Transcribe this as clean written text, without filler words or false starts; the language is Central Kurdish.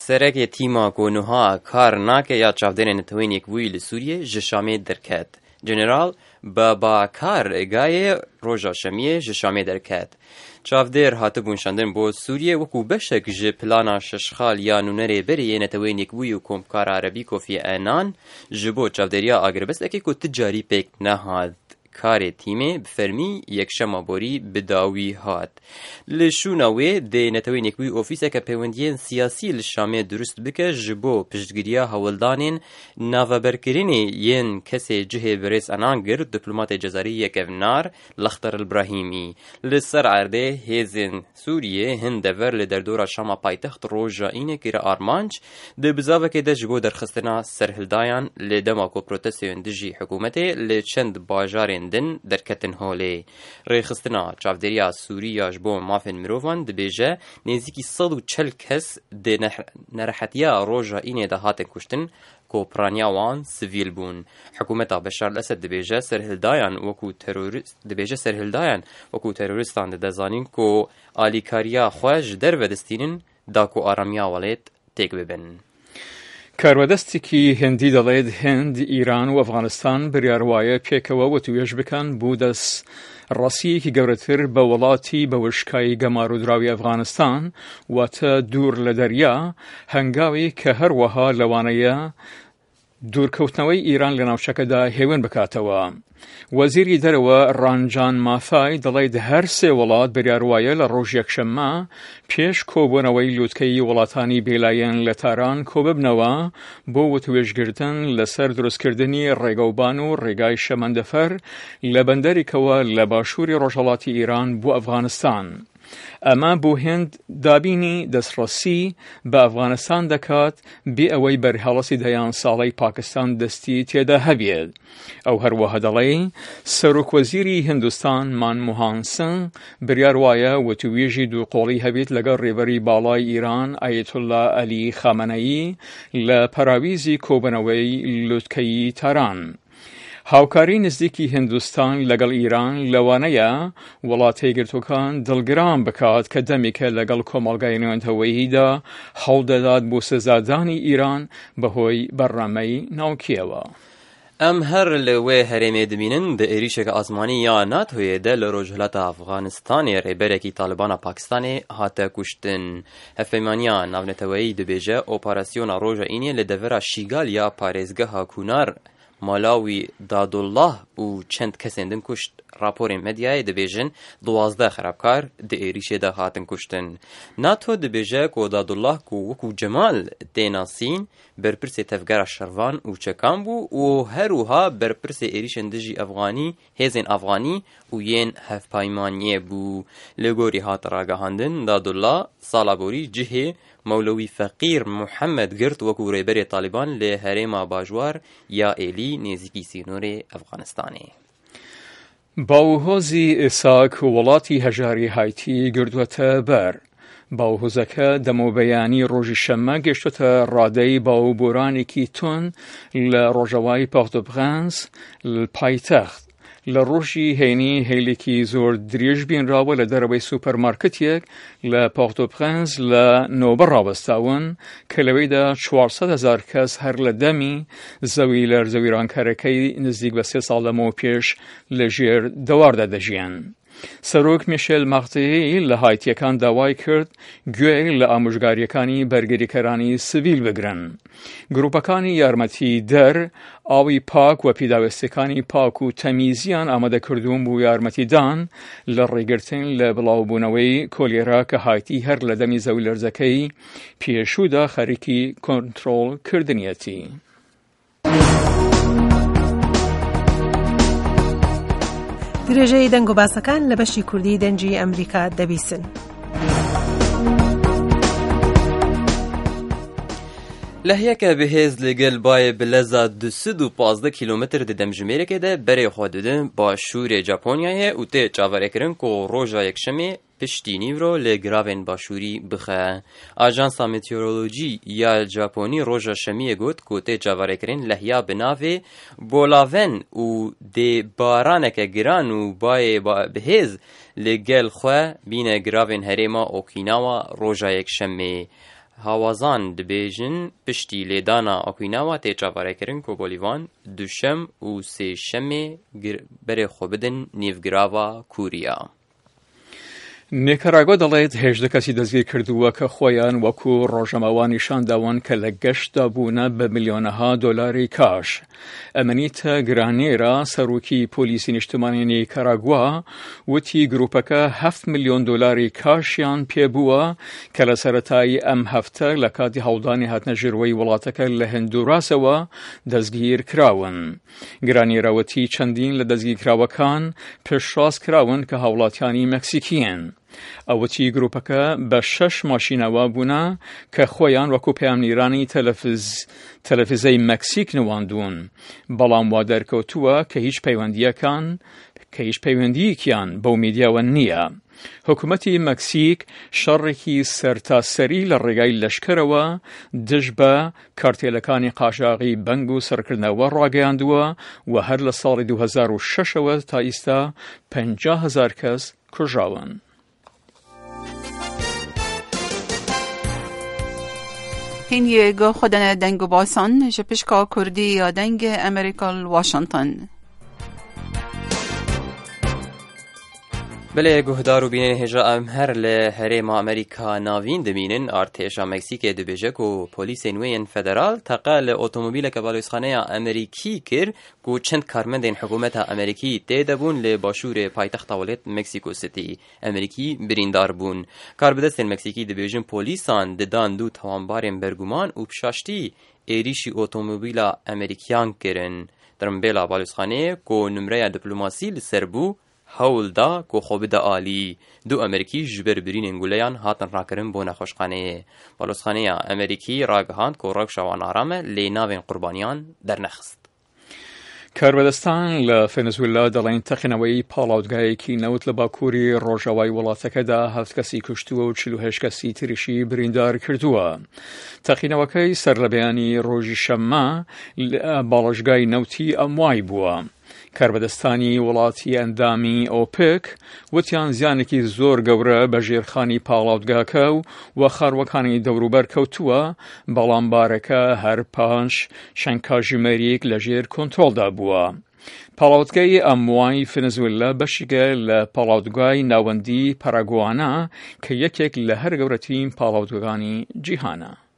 Sereke tîma Gonûha kar nake ya çavdêrên Netewên Yekbûyî li Sûriyê ji Şamê derket. General Babakar Egayê roja şemiyê ji Şamê derket. Çavdêr hatibûn şandin bo Sûriyê wekû beşek ji plana şeşxal ya nûnerê berê Netewên Yekbûyî û Komkara Erebî Kofi Annan ji bo çavdêriya agiribestekê ku ti carî pêk nehat. Karê tîmê bi fermî yekşema borî bi dawî hat. Li şûna wê dê Netewên Yekbûyî ofîseke peywendiyên siyasî li Şamê durust bike ji bo piştgiriya hewildanên naveberkirinê yên kesê cihê Birêz Anan gir diplomatê cezarî Yekevnar Lexter İbrahîmî. Li ser erdê hêzên Sûriyê hin dever li derdora Şama paytext roja înê kire armanc di bizavekê de ji bo derxistina serhildayan lê dema ku protesteyên dijî hikûmetê li çend bajarên din derketin holê. Rêxistina çavdêriya Sûriya ji bo mafên mirovan dibêje nêzîkî 140 kes di nerehetiya roja înê de hatin kuştin ku piraniya wan sivîl bûn. Hikûmeta Beşar el-Esed dibêje serhildayan wekû terorîstan dide zanîn ku alîkariya xwe ji derve distînin da ku aramiya welêt têk bibin. کاروەدەستێکی هێندی دەڵێت هێند، ئیران و ئەفغانستان بڕیار وایە پێکەوە وەتوێژ بکەن بوو دەست ڕەسیەکی گەورەتر بە وڵاتی بە وشکایی گەمار و دراوی ئەفغانستان واتە دوور لە دەریا هەنگاوی کە هەروەها لەوانەیە دوورکەوتنەوەی ئیران لە ناوچەکەدا هێوێن بکاتەوە. وەزیری دەرەوە ڕانجان مافای دەڵێت هەر سێ وڵات بڕیاروایە لە ڕۆژ یەکشەممە پێش کۆبوونەوەی لووتکەی وڵاتانی بێلایەن لە تاران کۆببنەوە بۆ وتوێژگرتن لەسەر دروستکردنی ڕێگەوبان و ڕێگای شەمەندەفەر لە بەندەرێکەوە لە باشووری ڕۆژهەڵاتی ئیران بۆ ئەفغانستان. ئەمە بۆ هێند دابینی دەستڕەسی بە ئەفغانستان دەکات بێ ئەوەی بەرهەڵەسی دەیان ساڵەی پاکستان دەستی تێدا هەبێت. ئەو هەروەها دەڵێ سەرۆکوەزیری هیندستان مانموهان سنگ بڕیار وایە وتوێژی دووقۆڵی هەبێت لەگەڵ ڕێبەری باڵای ئیران ئایەتوڵا عەلی خامنەیی لە پەراویزی کۆبنەوەی لووتکەی تاران. هاوکاری نزیکی هندوستان لەگەڵ ئیران لەوانەیە وڵاتە یەکگرتووەکان دڵگران بکات کە دەمێکە لەگەڵ کۆمەڵگای نێوەندەوەییدا هەوڵدەدات بۆ سزادانی ئیران بەهۆی بەرنامەی ناوکیەوە. ئەم هەر لەوێ هەرێمێ دبینن دە عێریشێکە ئاسمانی یا ناتۆیەدە لە ڕۆژهەڵاتە ئەفغانستانê ڕێبەرێکی تالیبانە پاکستانê هاتە کوشتن. هەفپەیمانیya ناونەتەوەیی دەبێژە ئۆپاراسیۆنا ڕۆژە ئینێ لە دەڤەرا شیگال یا پارێزگەها کونار مالاوی دادالله û çend kesên din kuşt. Raporên medyayê dibêjin 12 xerabkar di êrişê de hatin kuştin. NATO dibêje ku Dadullah ku wekû Cemal tê nasîn berpirsê tevgera şervan û çekan bû û herûha berpirsê êrişên dijî Efganî hêzên Efganî û yên hevpaymaniyê bû. Li gorî hat ragihandin Dadullah sala borî cihê Mevlewî Feqîr Muhemed girt wekû rêberê Taliban lê herêma bajwar ya Êlî nêzîkî Sînorê Efganistanê. باوهۆزی ئێساک وڵاتی هەژاری هایتی گردووەتە بەر. باوهۆزەکە دەمەوبەیانی ڕۆژی شەممە گەشتوتە ڕادەی باوبۆرانێکی تون لە ڕۆژەوای پۆرتۆپرانس پایتەخت. لە ڕۆژی هەینی هەیلێکی زۆر درێژ بینراوە لە دەرەوەی سوپەرمارکتێک لە پۆرتۆپرانس لە نۆبە ڕاوەستاون کە لەوەیدا 400,000 کەس هەر لە دەمی زەوی لەرزەویرانکارەکەی نزیک بە 3 ساڵ لەمەوە پێش لە ژێر دەواردا دەژیان. سەرۆک میشێل ماختەیی لە هایتیەکان داوای کرد گوێی لە ئامۆژگاریەکانی بەرگریکەرانی سڤیل بگرن. گروپەکانی یارمەتی دەر ئاوی پاک و پیداوێستەکانی پاک و تەمیزیان ئامادەکردوون بۆ یارمەتیدان لە ڕێگرتن لە بڵاوبوونەوەی کۆلێرا کە هایتی هەر لە دەمی زەوی لەرزەکەی پێشوودا خەریکی کۆنتڕۆڵ کردنیەتی. درێژەی دەنگ و باسەکان لە بەشی کوردی دەنجی ئەمریکا دەبیسن. لەهیەکە بەهێز لەگەل بایە بلەزا 215 کیلۆمتر di demjimêrekê de berê xwe didin başûrê Japonyayê û tê çaverêkirin ku roja yekşemê piştî nîvro lê giravên başûrî bixe. Ajansa Meteorolojî ya Japonî roja şemiyê got ku tê çaverêkirin lehya bi navê Bolaven û dê baraneke giran û bayê bihêz lê gel xwe bîne giravên herêma Okinawa roja yekşemê. هاوازان دبیجن پشتی لیدانا اکویناوا تی چاوارکرین کو بولیوان دوشم و سێشەمێ بەرێ خۆ بدن نیڤگراوا کوریا. نیکاراگوا دەڵێت هێژدە کەسی دەستگیر کردووە کە خۆیان وەکو ڕۆژەماوانیشان داوان کە لە گەشتدا بوونە بە ملیۆنەها دۆلاری کاش. ئەمەنیتە گرانێرە سەرۆکی پۆلیسی نیشتمانی نیکاراگوا وتی گروپەکە 7 ملیۆن دۆلاری کاشیان پێبووە کە لە سەرەتای ئەم هەفتە لە کاتی هەوڵدانی هاتنە ژێرەوەی وڵاتەکە لە هندوراسەوە دەستگیر کراون. گرانێرەوەتی چەندین لە دەستگیرکراوەکان پێشڕاست کراون کە هاوڵاتیانی مەکسیکیان. ئەوەتی گروپەکە بە 6 ماشینەوە بوونە کە خۆیان وەکو پەیامنیرانی تەلەڤیزەی مەکسیک نواندوون، بەڵام وا دەرکەوتووە کە هیچ پەیوەندیەکیان بەو میدیاوە نییە. حکوومەتی مەکسیک شەڕێکی سەرتاسەری لە ڕێگای لەشکرەوە دژ بە کارتێلەکانی قاچاغی بەنگ و سەرکردنەوە ڕاگەیاندووە و هەر لە ساڵی 2006ەوە تا ئێستا 50,000 کەس کوژراون. هین یگو خودن دنگو باسان جپشکا کردی یا دنگ امریکا واشنطن. بله گهدار و بینن هجا ام هر لهرما امریکا ناوین دمینن ارتشا مکسیک دبیجه کو پلیس نوین فدرال تقال اتومبیل که بالوسخانه امریکی کر کو چند کارمندین حکومت امریکی تیدبون لباشور پایتخت ولایت مکسیکو سیتی امریکی بریندار بون. کاربدستن مکسیکی دبیجن پلیسان ددان دو توانبارن برگومان و پشاشتی ایریشی اتومبیلا امریکیان کرن درمبیلا بالوسخانه کو نمره دیپلماسی لسربو هول دا کو خوب دا آلی دو امریکی جبر برین انگولیان هاتن راکرن بو نخوشخانه. بالوسخانه امریکی راگهاند کو راگ شوان آرامه لی ناوین قربانیان در نخست. کاربەدەستان لە ڤێنزوێلا دەڵێن تەقینەوەی پاڵاوتگایەکی نەوت لە باکووری ڕۆژاوای وڵاتەکەدا 7 کەسی کوشتووە و 48 کەسی تریشی بریندار کردووە. تەقینەوەکەی سەر لە بەیانی ڕۆژی شەممە باڵەشگای نەوتی ئەموای بووە. کاربەدەستانی وڵاتی ئەندامی ئۆپێک وتیان زیانێکی زۆر گەورە بە ژێرخانی پاڵاوتگاکە و خاروەکانی دەوروبەر کەوتووە، بەڵام بارەکە هەر پاش چەند کاتژمێرێک لەژێر کۆنترۆلدا بووە. پاڵاوتگای ئەموای ڤێنزوێلا بەشێکە لە پاڵاوتگای ناوەندی پاراگوانا کە یەکێک لە هەر گەورەترین پاڵاوتگەکانی جیهانە.